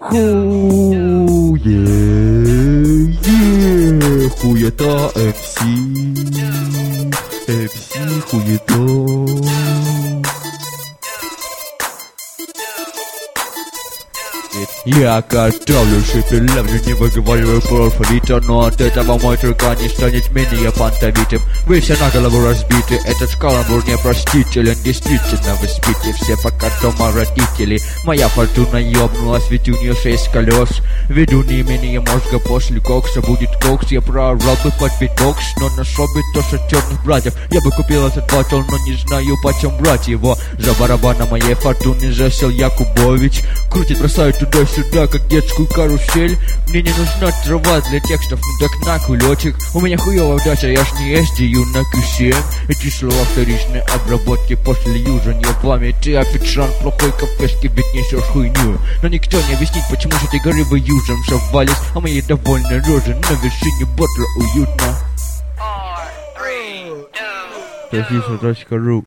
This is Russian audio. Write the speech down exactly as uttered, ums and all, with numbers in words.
Хуе, е, хуета эм си, эм си хуета. Я готовлю шипелевлю, не выговариваю по алфавиту, но от этого мой трека не станет менее фантовитым. Вы все на голову разбиты, этот каламбур непростителен. Действительно, вы спите все пока дома родители. Моя фортуна ёбнулась, ведь у нее шесть колес. Веду не менее мозга, после кокса будет кокс. Я проорал бы под битбокс, но нашел бы тоже черных братьев. Я бы купил этот батл, но не знаю почем брать его. За барабаном моей фортуны засел Якубович. Крутит, бросает туда-сюда, как детскую карусель. Мне не нужна трава для текстов, ну так на кулечек. У меня хуёвая удача, я ж не ездию на кью семь. Эти слова вторичной обработки после южания памяти. Официант плохой кафешки, ведь несешь хуйню. Но никто не объяснит, почему с этой горы вы южем совались. А мои довольно рожи на вершине ботла уютно. Four, three, two,